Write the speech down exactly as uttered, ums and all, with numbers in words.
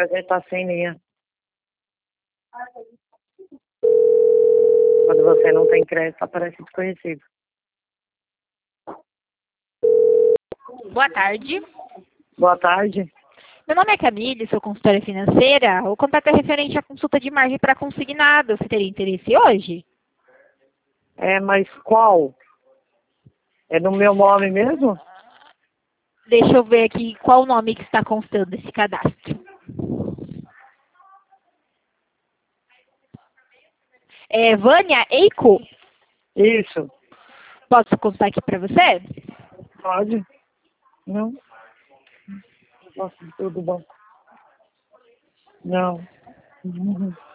a gente tá sem linha. Quando você não tem crédito, aparece desconhecido. Boa tarde. Boa tarde. Meu nome é Camille, sou consultora financeira. O contato é referente à consulta de margem para consignado. Você teria interesse hoje? É, mas qual? É no meu nome mesmo? Deixa eu ver aqui qual o nome que está constando esse cadastro. É Vânia Eiko? Isso. Posso contar aqui para você? Pode? Não. Nossa, tudo bom. Não. Uhum.